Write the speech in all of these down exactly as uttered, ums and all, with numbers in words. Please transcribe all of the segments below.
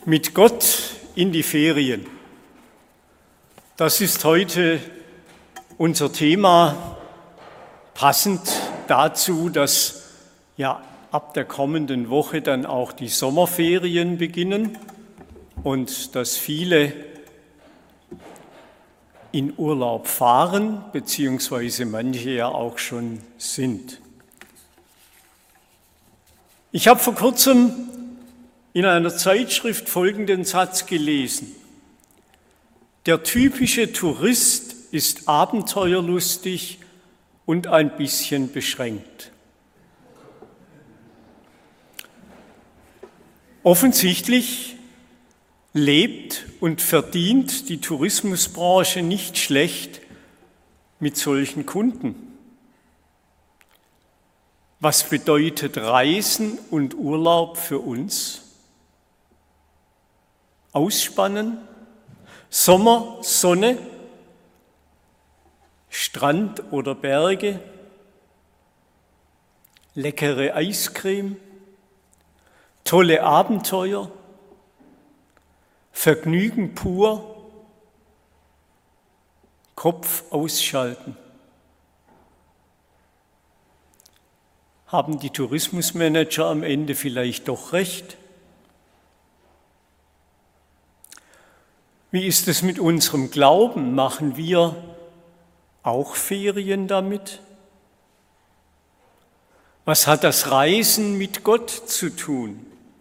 Mit Gott in die Ferien. Das ist heute unser Thema, passend dazu, dass ja ab der kommenden Woche dann auch die Sommerferien beginnen und dass viele in Urlaub fahren, beziehungsweise manche ja auch schon sind. Ich habe vor kurzem in einer Zeitschrift folgenden Satz gelesen: Der typische Tourist ist abenteuerlustig und ein bisschen beschränkt. Offensichtlich lebt und verdient die Tourismusbranche nicht schlecht mit solchen Kunden. Was bedeutet Reisen und Urlaub für uns? Ausspannen, Sommer, Sonne, Strand oder Berge, leckere Eiscreme, tolle Abenteuer, Vergnügen pur, Kopf ausschalten. Haben die Tourismusmanager am Ende vielleicht doch recht? Wie ist es mit unserem Glauben? Machen wir auch Ferien damit? Was hat das Reisen mit Gott zu tun?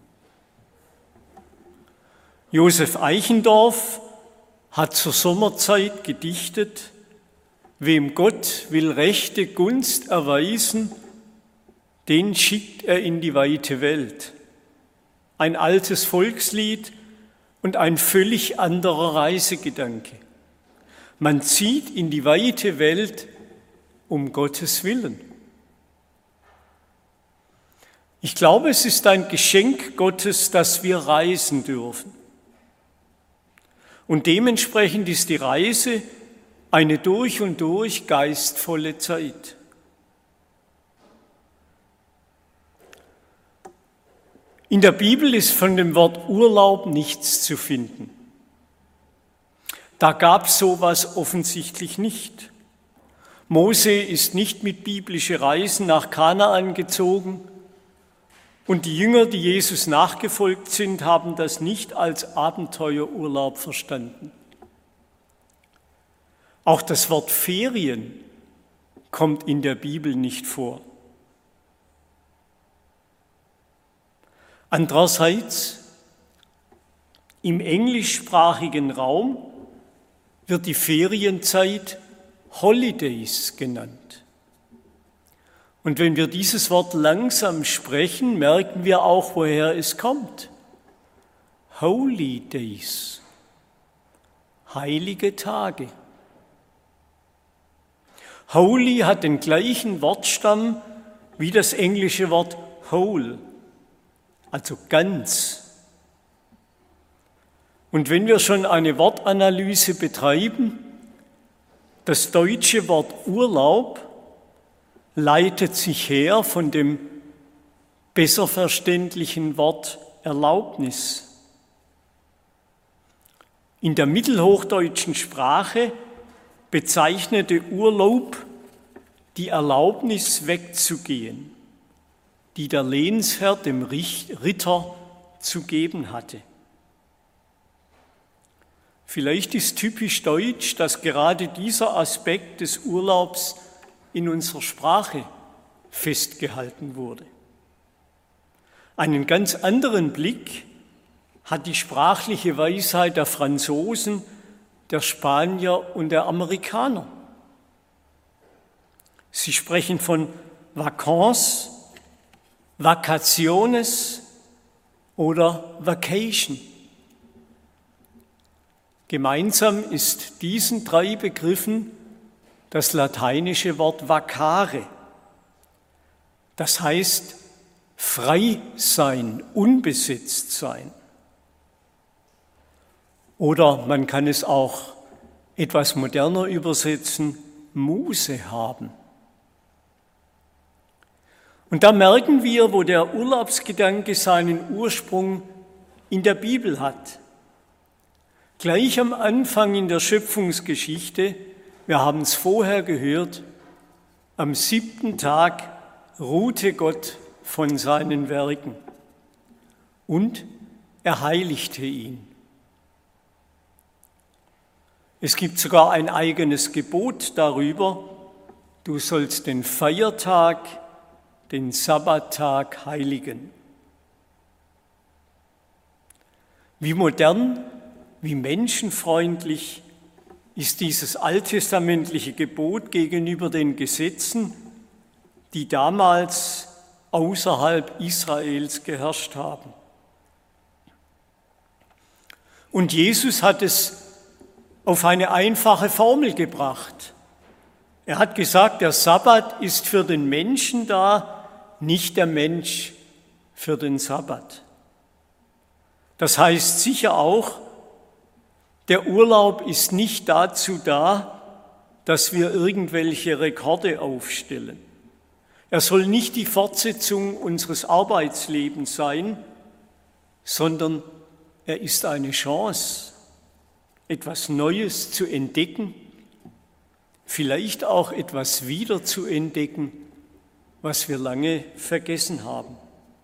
Josef Eichendorff hat zur Sommerzeit gedichtet: Wem Gott will rechte Gunst erweisen, den schickt er in die weite Welt. Ein altes Volkslied und ein völlig anderer Reisegedanke. Man zieht in die weite Welt um Gottes Willen. Ich glaube, es ist ein Geschenk Gottes, dass wir reisen dürfen. Und dementsprechend ist die Reise eine durch und durch geistvolle Zeit. In der Bibel ist von dem Wort Urlaub nichts zu finden. Da gab es sowas offensichtlich nicht. Mose ist nicht mit biblischen Reisen nach Kanaan gezogen und die Jünger, die Jesus nachgefolgt sind, haben das nicht als Abenteuerurlaub verstanden. Auch das Wort Ferien kommt in der Bibel nicht vor. Andererseits, im englischsprachigen Raum wird die Ferienzeit Holidays genannt. Und wenn wir dieses Wort langsam sprechen, merken wir auch, woher es kommt. Holy Days, heilige Tage. Holy hat den gleichen Wortstamm wie das englische Wort whole, also ganz. Und wenn wir schon eine Wortanalyse betreiben, das deutsche Wort Urlaub leitet sich her von dem besser verständlichen Wort Erlaubnis. In der mittelhochdeutschen Sprache bezeichnete Urlaub die Erlaubnis wegzugehen, die der Lehnsherr dem Ritter zu geben hatte. Vielleicht ist typisch deutsch, dass gerade dieser Aspekt des Urlaubs in unserer Sprache festgehalten wurde. Einen ganz anderen Blick hat die sprachliche Weisheit der Franzosen, der Spanier und der Amerikaner. Sie sprechen von Vacances, Vacationes oder Vacation. Gemeinsam ist diesen drei Begriffen das lateinische Wort vacare. Das heißt frei sein, unbesetzt sein. Oder man kann es auch etwas moderner übersetzen, Muße haben. Und da merken wir, wo der Urlaubsgedanke seinen Ursprung in der Bibel hat. Gleich am Anfang in der Schöpfungsgeschichte, wir haben es vorher gehört, am siebten Tag ruhte Gott von seinen Werken und er heiligte ihn. Es gibt sogar ein eigenes Gebot darüber, du sollst den Feiertag, den Sabbattag heiligen. Wie modern, wie menschenfreundlich ist dieses alttestamentliche Gebot gegenüber den Gesetzen, die damals außerhalb Israels geherrscht haben. Und Jesus hat es auf eine einfache Formel gebracht. Er hat gesagt, der Sabbat ist für den Menschen da, nicht der Mensch für den Sabbat. Das heißt sicher auch, der Urlaub ist nicht dazu da, dass wir irgendwelche Rekorde aufstellen. Er soll nicht die Fortsetzung unseres Arbeitslebens sein, sondern er ist eine Chance, etwas Neues zu entdecken, vielleicht auch etwas wieder zu entdecken, was wir lange vergessen haben.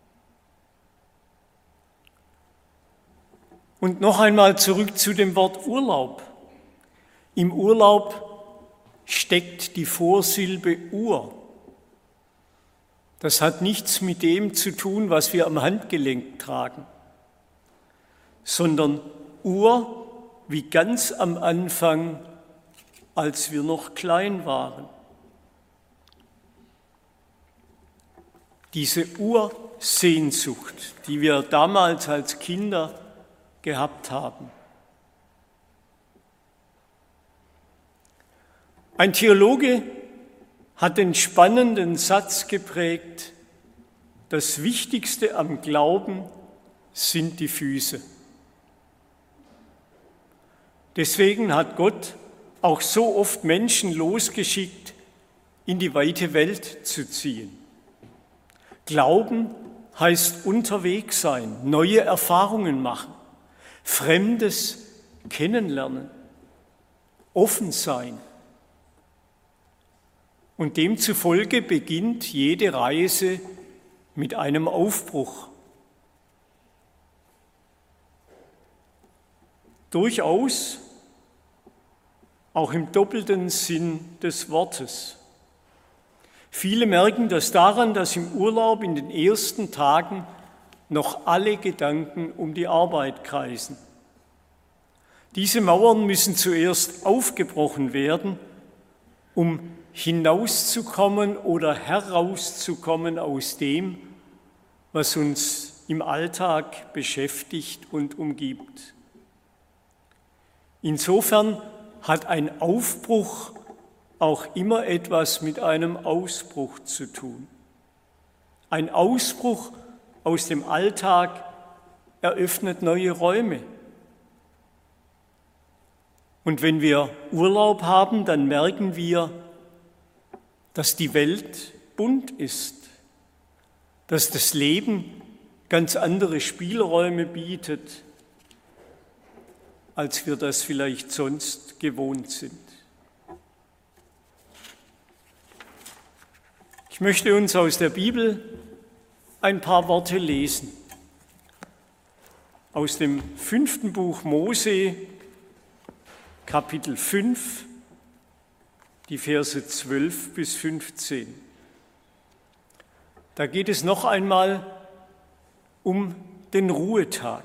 Und noch einmal zurück zu dem Wort Urlaub. Im Urlaub steckt die Vorsilbe Ur. Das hat nichts mit dem zu tun, was wir am Handgelenk tragen, sondern Ur wie ganz am Anfang, als wir noch klein waren. Diese Ursehnsucht, die wir damals als Kinder gehabt haben. Ein Theologe hat den spannenden Satz geprägt, das Wichtigste am Glauben sind die Füße. Deswegen hat Gott auch so oft Menschen losgeschickt, in die weite Welt zu ziehen. Glauben heißt unterwegs sein, neue Erfahrungen machen, Fremdes kennenlernen, offen sein. Und demzufolge beginnt jede Reise mit einem Aufbruch. Durchaus auch im doppelten Sinn des Wortes. Viele merken das daran, dass im Urlaub in den ersten Tagen noch alle Gedanken um die Arbeit kreisen. Diese Mauern müssen zuerst aufgebrochen werden, um hinauszukommen oder herauszukommen aus dem, was uns im Alltag beschäftigt und umgibt. Insofern hat ein Aufbruch auch immer etwas mit einem Ausbruch zu tun. Ein Ausbruch aus dem Alltag eröffnet neue Räume. Und wenn wir Urlaub haben, dann merken wir, dass die Welt bunt ist, dass das Leben ganz andere Spielräume bietet, als wir das vielleicht sonst gewohnt sind. Ich möchte uns aus der Bibel ein paar Worte lesen. Aus dem fünften Buch Mose, Kapitel fünf, die Verse zwölf bis fünfzehn. Da geht es noch einmal um den Ruhetag.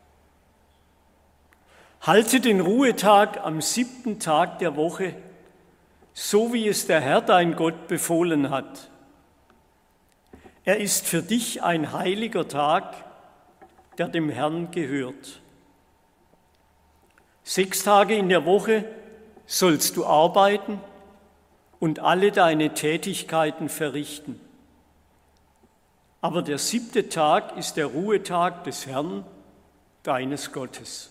Halte den Ruhetag am siebten Tag der Woche, so wie es der Herr dein Gott befohlen hat. Er ist für dich ein heiliger Tag, der dem Herrn gehört. Sechs Tage in der Woche sollst du arbeiten und alle deine Tätigkeiten verrichten. Aber der siebte Tag ist der Ruhetag des Herrn, deines Gottes.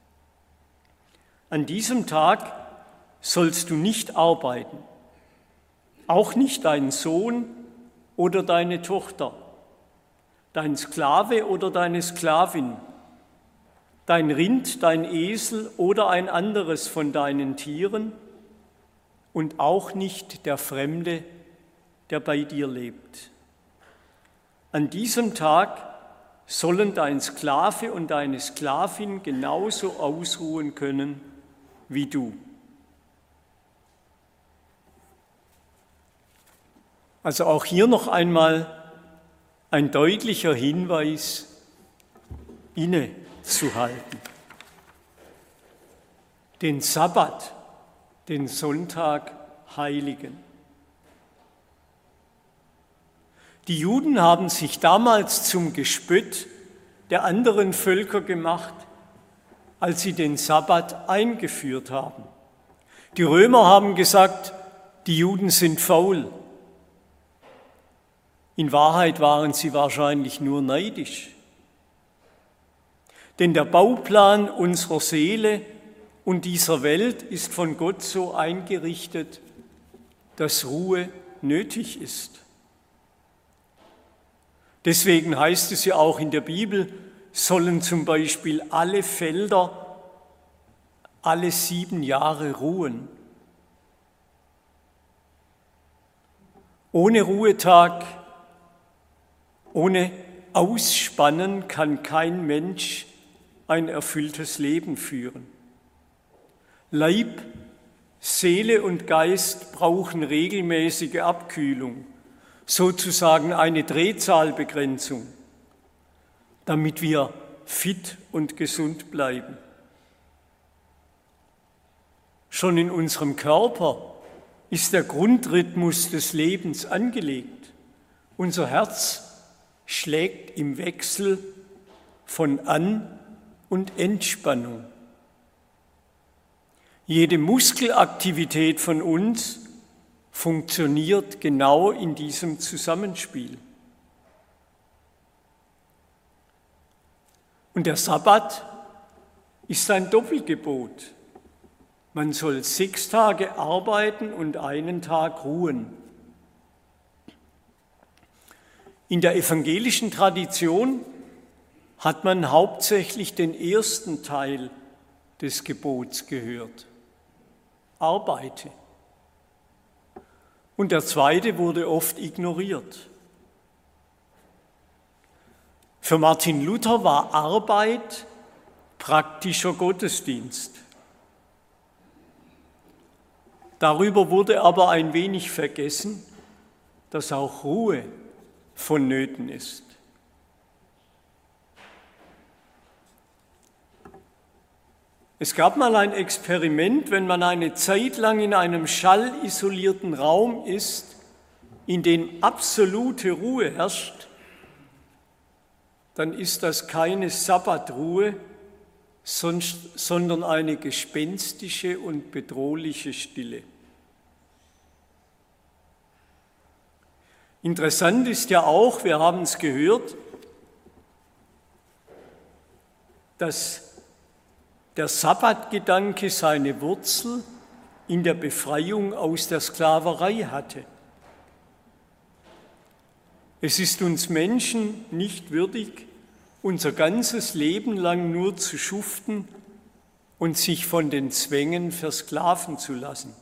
An diesem Tag sollst du nicht arbeiten, auch nicht dein Sohn oder deine Tochter, dein Sklave oder deine Sklavin, dein Rind, dein Esel oder ein anderes von deinen Tieren und auch nicht der Fremde, der bei dir lebt. An diesem Tag sollen dein Sklave und deine Sklavin genauso ausruhen können wie du. Also auch hier noch einmal ein deutlicher Hinweis, innezuhalten. Den Sabbat, den Sonntag heiligen. Die Juden haben sich damals zum Gespött der anderen Völker gemacht, als sie den Sabbat eingeführt haben. Die Römer haben gesagt, die Juden sind faul. In Wahrheit waren sie wahrscheinlich nur neidisch. Denn der Bauplan unserer Seele und dieser Welt ist von Gott so eingerichtet, dass Ruhe nötig ist. Deswegen heißt es ja auch in der Bibel, sollen zum Beispiel alle Felder alle sieben Jahre ruhen. Ohne Ruhetag, ohne Ausspannen kann kein Mensch ein erfülltes Leben führen. Leib, Seele und Geist brauchen regelmäßige Abkühlung, sozusagen eine Drehzahlbegrenzung, damit wir fit und gesund bleiben. Schon in unserem Körper ist der Grundrhythmus des Lebens angelegt. Unser Herz schlägt im Wechsel von An- und Entspannung. Jede Muskelaktivität von uns funktioniert genau in diesem Zusammenspiel. Und der Sabbat ist ein Doppelgebot. Man soll sechs Tage arbeiten und einen Tag ruhen. In der evangelischen Tradition hat man hauptsächlich den ersten Teil des Gebots gehört. Arbeite. Und der zweite wurde oft ignoriert. Für Martin Luther war Arbeit praktischer Gottesdienst. Darüber wurde aber ein wenig vergessen, dass auch Ruhe vonnöten ist. Es gab mal ein Experiment, wenn man eine Zeit lang in einem schallisolierten Raum ist, in dem absolute Ruhe herrscht, dann ist das keine Sabbatruhe, sondern eine gespenstische und bedrohliche Stille. Interessant ist ja auch, wir haben es gehört, dass der Sabbatgedanke seine Wurzel in der Befreiung aus der Sklaverei hatte. Es ist uns Menschen nicht würdig, unser ganzes Leben lang nur zu schuften und sich von den Zwängen versklaven zu lassen.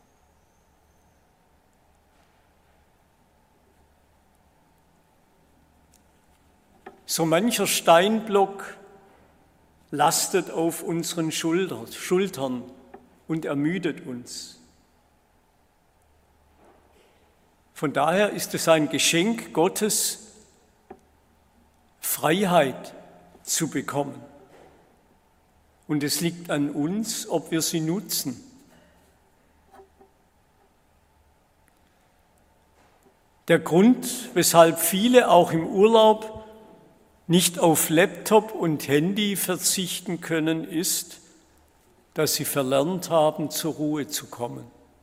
So mancher Steinblock lastet auf unseren Schultern und ermüdet uns. Von daher ist es ein Geschenk Gottes, Freiheit zu bekommen. Und es liegt an uns, ob wir sie nutzen. Der Grund, weshalb viele auch im Urlaub nicht auf Laptop und Handy verzichten können, ist, dass sie verlernt haben, zur Ruhe zu kommen.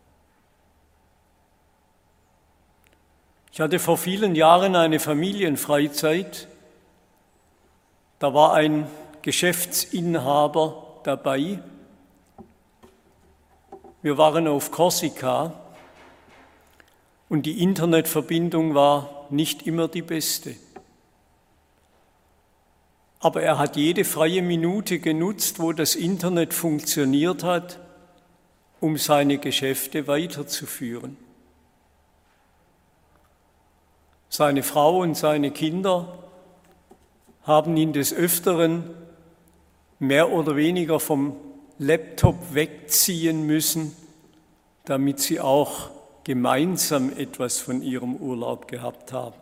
Ich hatte vor vielen Jahren eine Familienfreizeit. Da war ein Geschäftsinhaber dabei. Wir waren auf Korsika und die Internetverbindung war nicht immer die beste. aber er hat jede freie Minute genutzt, wo das Internet funktioniert hat, um seine Geschäfte weiterzuführen. Seine Frau und seine Kinder haben ihn des Öfteren mehr oder weniger vom Laptop wegziehen müssen, damit sie auch gemeinsam etwas von ihrem Urlaub gehabt haben.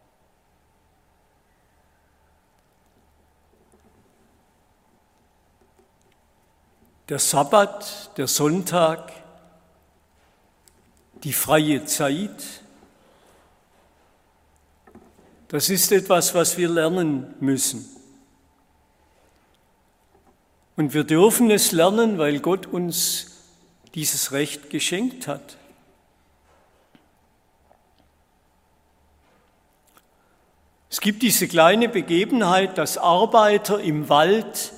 Der Sabbat, der Sonntag, die freie Zeit, das ist etwas, was wir lernen müssen. Und wir dürfen es lernen, weil Gott uns dieses Recht geschenkt hat. Es gibt diese kleine Begebenheit, dass Arbeiter im Wald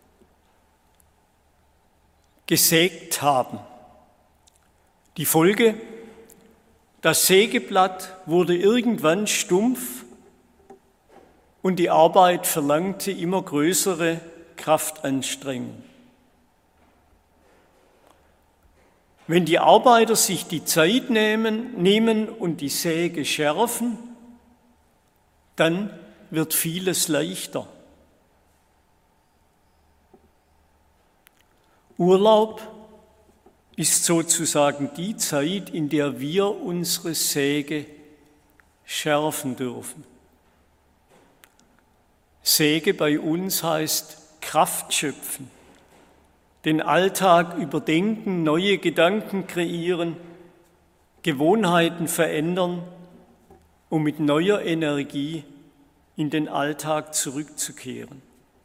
gesägt haben. Die Folge: Das Sägeblatt wurde irgendwann stumpf und die Arbeit verlangte immer größere Kraftanstrengung. Wenn die Arbeiter sich die Zeit nehmen, nehmen und die Säge schärfen, dann wird vieles leichter. Urlaub ist sozusagen die Zeit, in der wir unsere Säge schärfen dürfen. Säge bei uns heißt Kraft schöpfen, den Alltag überdenken, neue Gedanken kreieren, Gewohnheiten verändern, um mit neuer Energie in den Alltag zurückzukehren.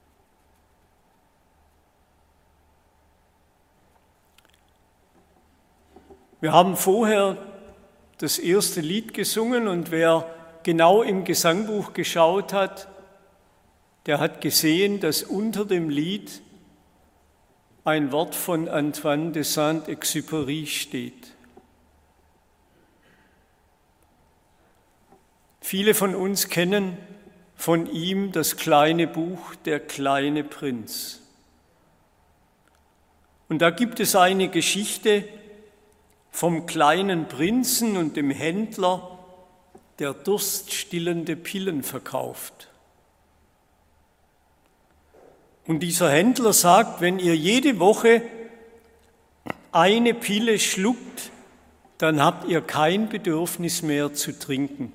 Wir haben vorher das erste Lied gesungen und wer genau im Gesangbuch geschaut hat, der hat gesehen, dass unter dem Lied ein Wort von Antoine de Saint-Exupéry steht. Viele von uns kennen von ihm das kleine Buch Der kleine Prinz. Und da gibt es eine Geschichte vom kleinen Prinzen und dem Händler, der durststillende Pillen verkauft. Und dieser Händler sagt, wenn ihr jede Woche eine Pille schluckt, dann habt ihr kein Bedürfnis mehr zu trinken.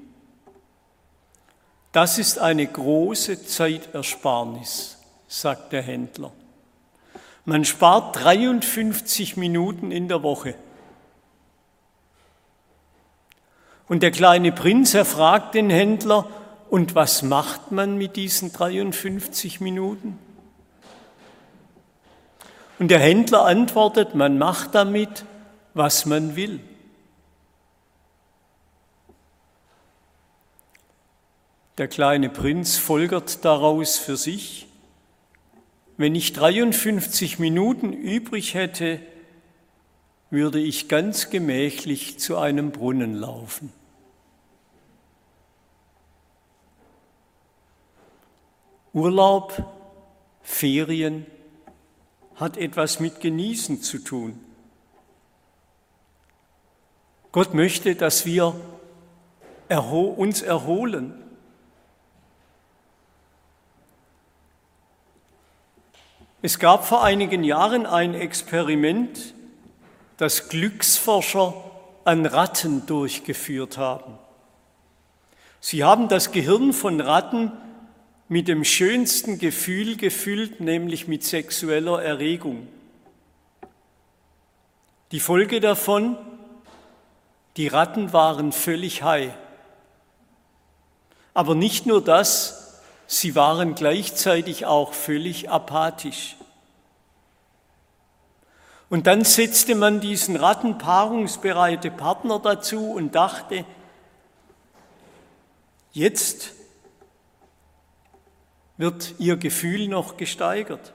Das ist eine große Zeitersparnis, sagt der Händler. Man spart dreiundfünfzig Minuten in der Woche. Und der kleine Prinz, er fragt den Händler, und was macht man mit diesen dreiundfünfzig Minuten? Und der Händler antwortet, man macht damit, was man will. Der kleine Prinz folgert daraus für sich, wenn ich dreiundfünfzig Minuten übrig hätte, würde ich ganz gemächlich zu einem Brunnen laufen. Urlaub, Ferien hat etwas mit Genießen zu tun. Gott möchte, dass wir erho- uns erholen. Es gab vor einigen Jahren ein Experiment, das Glücksforscher an Ratten durchgeführt haben. Sie haben das Gehirn von Ratten mit dem schönsten Gefühl gefüllt, nämlich mit sexueller Erregung. Die Folge davon: Die Ratten waren völlig high. Aber nicht nur das, sie waren gleichzeitig auch völlig apathisch. Und dann setzte man diesen Ratten paarungsbereite Partner dazu und dachte, jetzt wird ihr Gefühl noch gesteigert.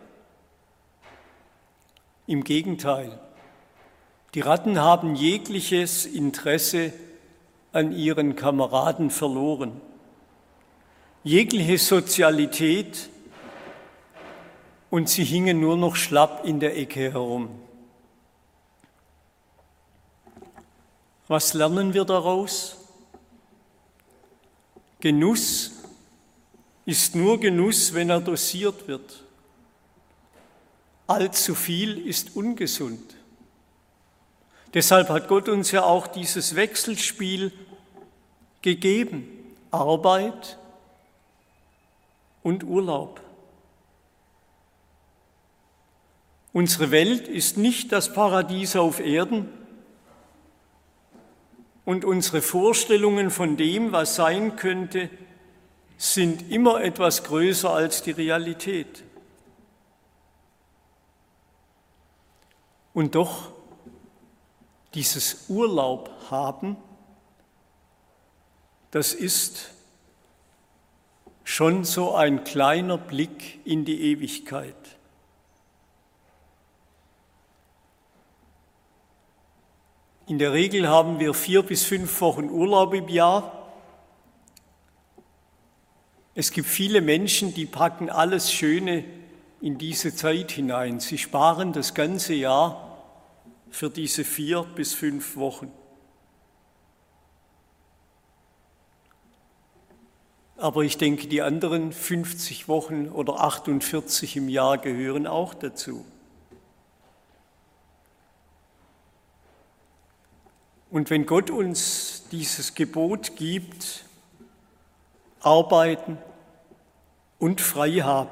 Im Gegenteil, die Ratten haben jegliches Interesse an ihren Kameraden verloren. Jegliche Sozialität und sie hingen nur noch schlapp in der Ecke herum. Was lernen wir daraus? Genuss ist nur Genuss, wenn er dosiert wird. Allzu viel ist ungesund. Deshalb hat Gott uns ja auch dieses Wechselspiel gegeben: Arbeit und Urlaub. Unsere Welt ist nicht das Paradies auf Erden und unsere Vorstellungen von dem, was sein könnte, sind immer etwas größer als die Realität. Und doch, dieses Urlaub haben, das ist schon so ein kleiner Blick in die Ewigkeit. In der Regel haben wir vier bis fünf Wochen Urlaub im Jahr. Es gibt viele Menschen, die packen alles Schöne in diese Zeit hinein. Sie sparen das ganze Jahr für diese vier bis fünf Wochen. Aber ich denke, die anderen fünfzig Wochen oder achtundvierzig im Jahr gehören auch dazu. Und wenn Gott uns dieses Gebot gibt, arbeiten und frei haben,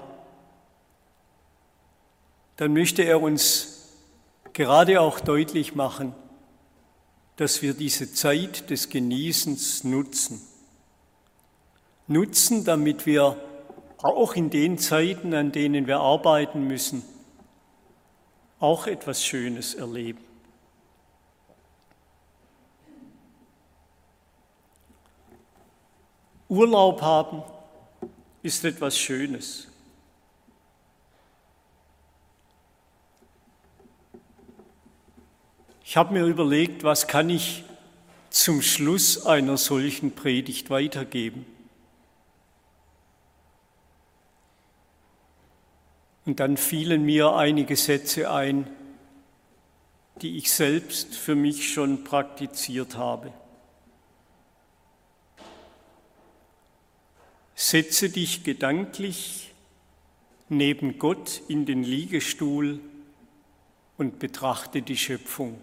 dann möchte er uns gerade auch deutlich machen, dass wir diese Zeit des Genießens nutzen. Nutzen, damit wir auch in den Zeiten, an denen wir arbeiten müssen, auch etwas Schönes erleben. Urlaub haben ist etwas Schönes. Ich habe mir überlegt, was kann ich zum Schluss einer solchen Predigt weitergeben? Und dann fielen mir einige Sätze ein, die ich selbst für mich schon praktiziert habe. Setze dich gedanklich neben Gott in den Liegestuhl und betrachte die Schöpfung.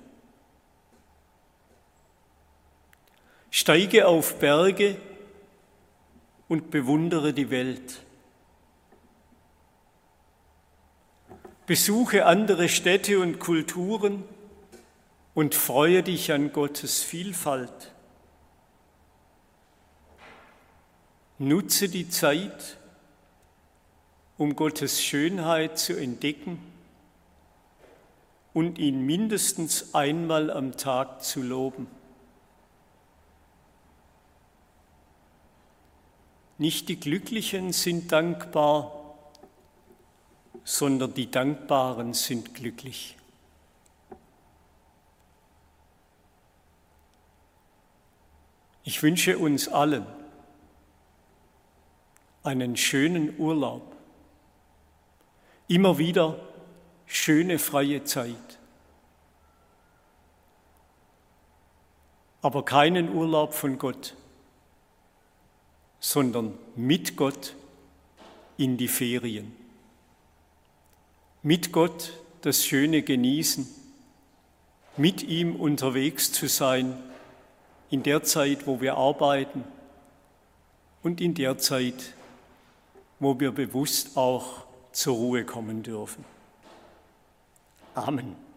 Steige auf Berge und bewundere die Welt. Besuche andere Städte und Kulturen und freue dich an Gottes Vielfalt. Nutze die Zeit, um Gottes Schönheit zu entdecken und ihn mindestens einmal am Tag zu loben. Nicht die Glücklichen sind dankbar, sondern die Dankbaren sind glücklich. Ich wünsche uns allen einen schönen Urlaub, immer wieder schöne freie Zeit, aber keinen Urlaub von Gott, sondern mit Gott in die Ferien. Mit Gott das Schöne genießen, mit ihm unterwegs zu sein, in der Zeit, wo wir arbeiten und in der Zeit, wo wir bewusst auch zur Ruhe kommen dürfen. Amen.